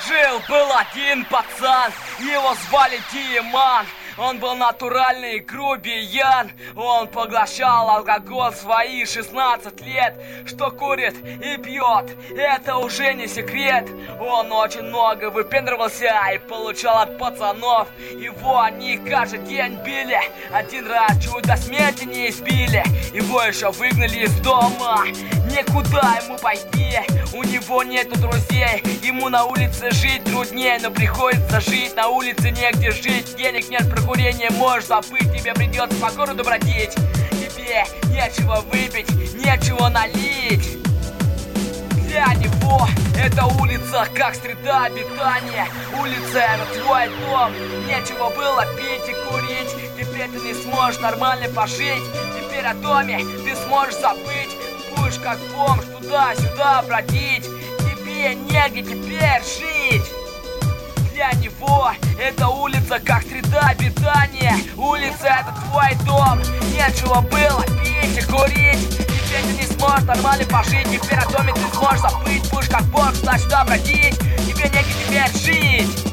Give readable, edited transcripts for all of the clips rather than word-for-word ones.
Жил-был один пацан, его звали Диман. Он был натуральный грубиян. Он поглощал алкоголь в свои 16 лет. Что курит и пьет, это уже не секрет. Он очень много выпендривался и получал от пацанов. Его они каждый день били. Один раз чуть до смерти не избили. Его еще выгнали из дома. Некуда ему пойти, у него нету друзей. Ему на улице жить труднее, но приходится жить. На улице негде жить, денег нет, про курение можешь забыть. Тебе придется по городу бродить. Тебе нечего выпить, нечего налить. Для него эта улица как среда обитания. Улица — это твой дом. Нечего было пить и курить. Теперь ты не сможешь нормально пожить. Теперь о доме ты сможешь забыть. Будешь как бомж туда-сюда бродить. Тебе негде теперь жить. Для него эта улица как среда обитания. Улица — это твой дом. Нечего было пить и курить. Теперь ты не сможешь нормально пожить. Теперь о доме ты сможешь забыть. Будешь как бомж туда-сюда бродить. Тебе негде теперь жить.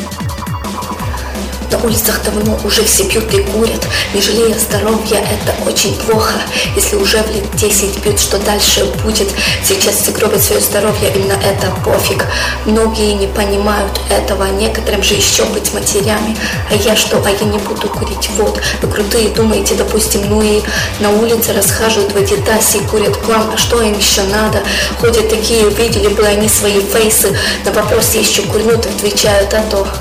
На улицах давно уже все пьют и курят, не жалея здоровья, это очень плохо. Если уже в лет 10 пьют, что дальше будет? Сейчас все гробят свое здоровье, им на это пофиг. Многие не понимают этого, некоторым же еще быть матерями. А я что? А я не буду курить, вот. Вы крутые, думаете, допустим, ну и на улице расхаживают в Адидасе и курят план. А что им еще надо? Ходят такие, видели бы они свои фейсы. На вопрос еще курнут, отвечают, а то...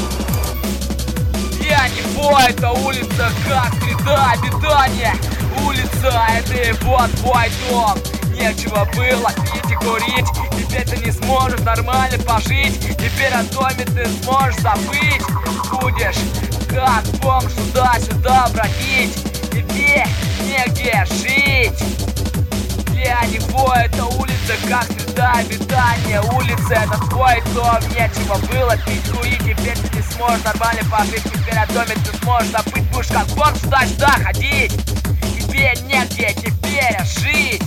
Для него эта улица как среда обитания. Улица — это его твой дом. Нечего было пить и курить. Теперь ты не сможешь нормально пожить. Теперь о доме ты сможешь забыть. Будешь как бомж туда-сюда бродить. Тебе негде жить. Для него эта улица как среда обитания. Улица — это твой дом. Нечего было пить, курить. Теперь ты не сможешь нормально пожить. Теперь о доме ты сможешь забыть. Будешь как бомж туда-сюда ходить. Тебе негде теперь жить.